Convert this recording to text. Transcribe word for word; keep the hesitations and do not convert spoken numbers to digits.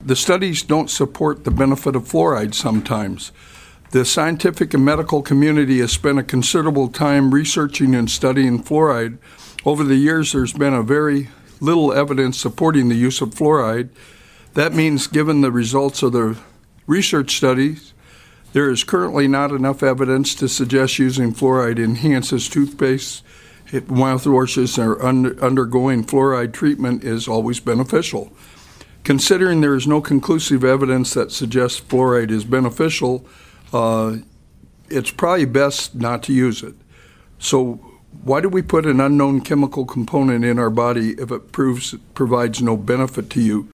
the studies don't support the benefit of fluoride sometimes. The scientific and medical community has spent a considerable time researching and studying fluoride. Over the years, there's been a very little evidence supporting the use of fluoride. That means, given the results of the research studies, there is currently not enough evidence to suggest using fluoride enhances toothpaste, mouthwashes, or under, undergoing fluoride treatment is always beneficial. Considering there is no conclusive evidence that suggests fluoride is beneficial, uh, it's probably best not to use it. So why do we put an unknown chemical component in our body if it proves it provides no benefit to you?